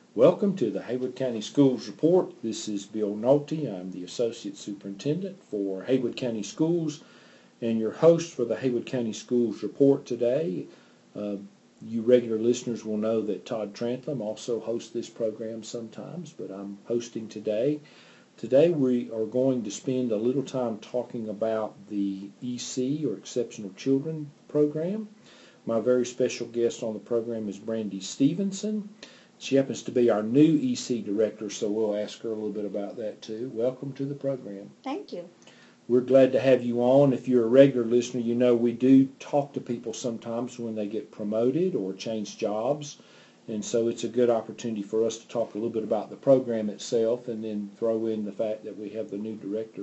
Welcome to the Haywood County Schools Report. This is Bill Nolte. I'm the Associate Superintendent for Haywood County Schools and your host for the Haywood County Schools Report today. You regular listeners will know that Todd Trantham also hosts this program sometimes, but I'm hosting today. Today we are going to spend a little time talking about the EC, or Exceptional Children Program. My very special guest on the program is Brandy Stevenson. She happens to be our new EC director, so we'll ask her a little bit about that too. Welcome to the program. Thank you. We're glad to have you on. If you're a regular listener, you know we do talk to people sometimes when they get promoted or change jobs, and so it's a good opportunity for us to talk a little bit about the program itself and then throw in the fact that we have the new director.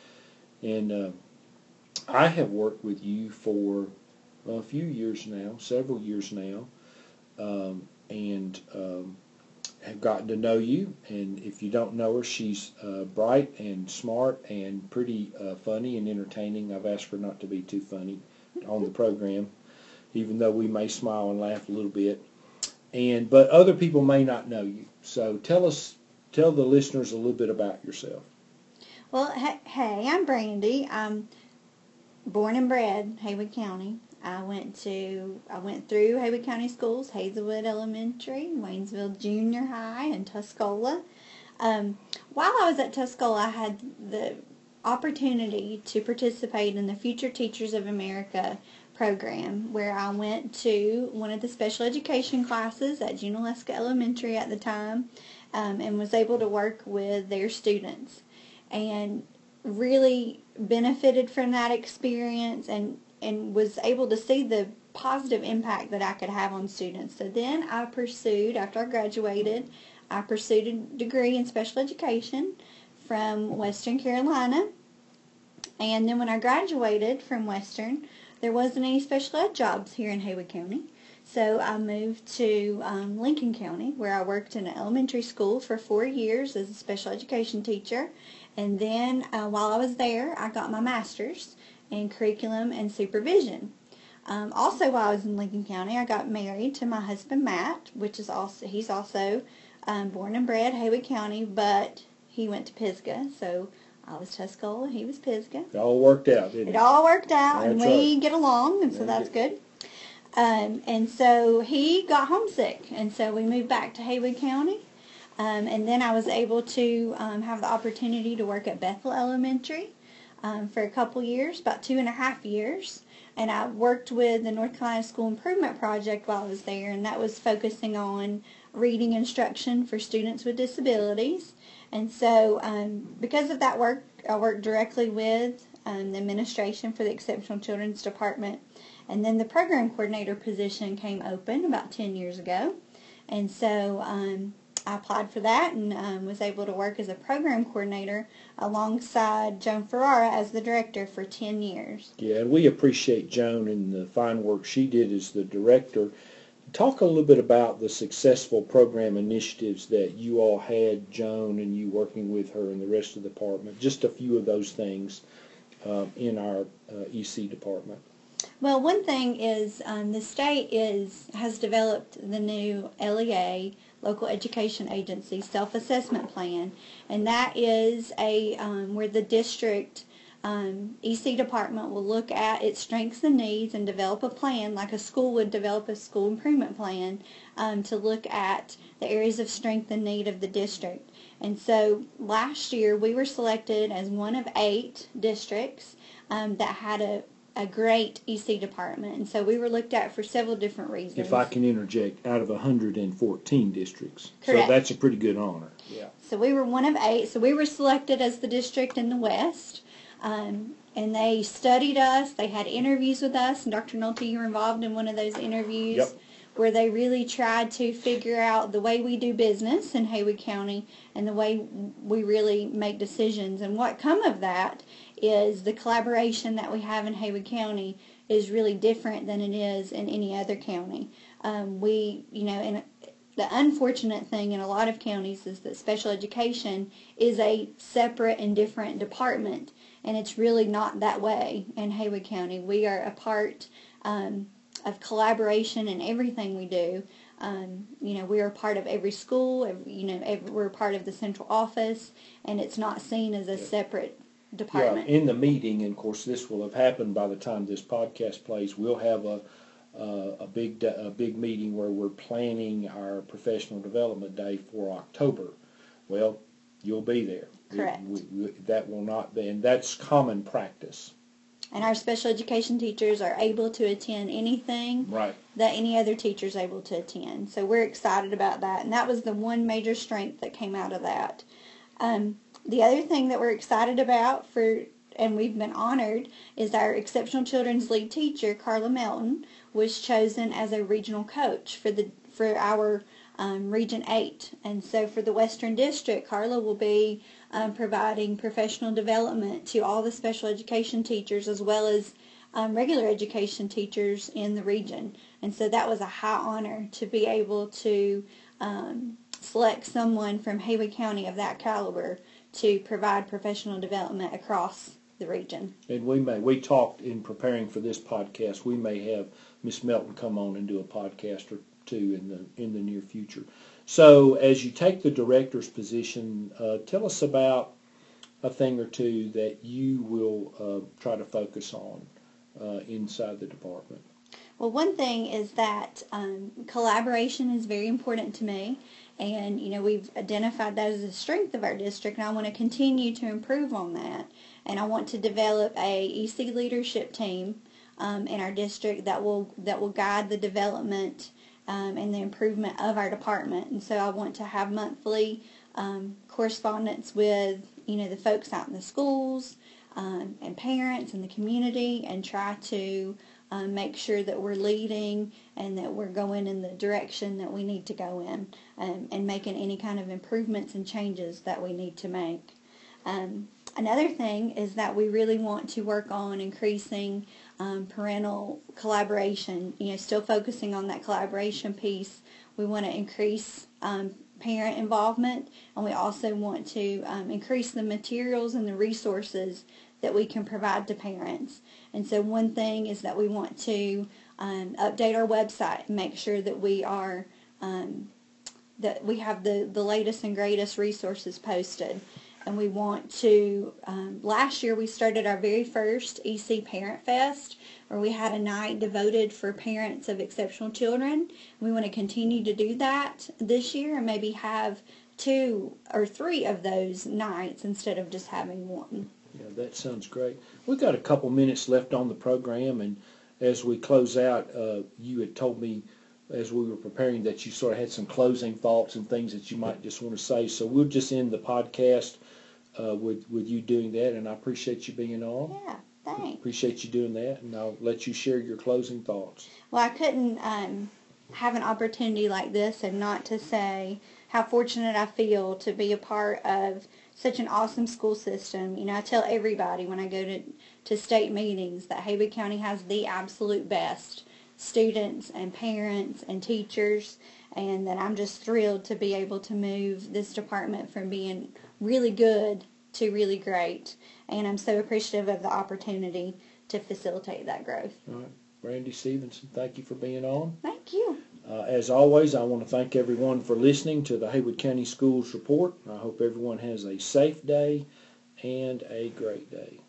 And I have worked with you for a few years now, several years now. And have gotten to know you. And if you don't know her, she's bright and smart and pretty funny and entertaining. I've asked her not to be too funny on the program, even though we may smile and laugh a little bit. But other people may not know you. So tell the listeners a little bit about yourself. Well, hey, I'm Brandy. I'm born and bred Haywood County. I went through Haywood County Schools, Hazelwood Elementary, Waynesville Junior High, and Tuscola. While I was at Tuscola, I had the opportunity to participate in the Future Teachers of America program, where I went to one of the special education classes at Junaluska Elementary at the time, and was able to work with their students, and really benefited from that experience and was able to see the positive impact that I could have on students. So then after I graduated, I pursued a degree in special education from Western Carolina. And then when I graduated from Western, there wasn't any special ed jobs here in Haywood County. So I moved to Lincoln County, where I worked in an elementary school for 4 years as a special education teacher. And then while I was there, I got my master's in curriculum and supervision. Also, while I was in Lincoln County, I got married to my husband Matt, he's also born and bred Haywood County, but he went to Pisgah, so I was Tuscola, he was Pisgah. It all worked out, didn't it? It all worked out, That's and we right. get along, and so that's good. And so he got homesick, and so we moved back to Haywood County. And then I was able to have the opportunity to work at Bethel Elementary for a couple years, about 2.5 years. And I worked with the North Carolina School Improvement Project while I was there, and that was focusing on reading instruction for students with disabilities. And so because of that work, I worked directly with the administration for the Exceptional Children's Department. And then the program coordinator position came open about 10 years ago. And so I applied for that and was able to work as a program coordinator alongside Joan Ferrara as the director for 10 years. Yeah, and we appreciate Joan and the fine work she did as the director. Talk a little bit about the successful program initiatives that you all had, Joan and you working with her and the rest of the department. Just a few of those things in our EC department. Well, one thing is the state has developed the new LEA, Local Education Agency, self-assessment plan, and that is where the district EC department will look at its strengths and needs and develop a plan, like a school would develop a school improvement plan, to look at the areas of strength and need of the district. And so last year we were selected as one of 8 districts that had a great EC department, and so we were looked at for several different reasons. If I can interject, out of 114 districts. Correct. So that's a pretty good honor. Yeah. So we were one of 8, so we were selected as the district in the West, and they studied us, they had interviews with us, and Dr. Nolte, you were involved in one of those interviews. Yep. Where they really tried to figure out the way we do business in Haywood County and the way we really make decisions. And what come of that is the collaboration that we have in Haywood County is really different than it is in any other county. And the unfortunate thing in a lot of counties is that special education is a separate and different department, and it's really not that way in Haywood County. We are a part of collaboration in everything we do. We are part of every school. We're part of the central office, and it's not seen as a separate department. Yeah, in the meeting, and of course this will have happened by the time this podcast plays, we'll have a big meeting where we're planning our professional development day for October. Well, you'll be there. Correct. That will not be, and that's common practice. And our special education teachers are able to attend anything that any other teacher is able to attend. So we're excited about that. And that was the one major strength that came out of that. The other thing that we're excited about, and we've been honored, is our Exceptional Children's lead teacher, Carla Melton, was chosen as a regional coach for our Region 8. And so for the Western District, Carla will be providing professional development to all the special education teachers as well as regular education teachers in the region. And so that was a high honor to be able to select someone from Haywood County of that caliber to provide professional development across the region. And we talked in preparing for this podcast, we may have Miss Melton come on and do a podcast or two in the near future. So as you take the director's position, tell us about a thing or two that you will try to focus on inside the department. Well, one thing is that collaboration is very important to me, and we've identified that as a strength of our district, and I want to continue to improve on that. And I want to develop a EC leadership team in our district that will guide the development and the improvement of our department. And so I want to have monthly correspondence with the folks out in the schools and parents and the community, and try to make sure that we're leading and that we're going in the direction that we need to go in, and making any kind of improvements and changes that we need to make. Another thing is that we really want to work on increasing parental collaboration, still focusing on that collaboration piece. We want to increase parent involvement, and we also want to increase the materials and the resources that we can provide to parents. And so one thing is that we want to update our website and make sure that we are that we have the latest and greatest resources posted. And we want to, last year we started our very first EC Parent Fest, where we had a night devoted for parents of exceptional children. We want to continue to do that this year and maybe have 2 or 3 of those nights instead of just having one. Yeah, that sounds great. We've got a couple minutes left on the program, and as we close out, you had told me as we were preparing that you sort of had some closing thoughts and things that you might just want to say. So we'll just end the podcast with you doing that, and I appreciate you being on. Yeah, thanks. Appreciate you doing that, and I'll let you share your closing thoughts. Well, I couldn't have an opportunity like this and not to say how fortunate I feel to be a part of such an awesome school system. I tell everybody when I go to state meetings that Haywood County has the absolute best students and parents and teachers, and that I'm just thrilled to be able to move this department from being really good to really great. And I'm so appreciative of the opportunity to facilitate that growth. All right. Brandy Stevenson, thank you for being on. Thank you. As always, I want to thank everyone for listening to the Haywood County Schools Report. I hope everyone has a safe day and a great day.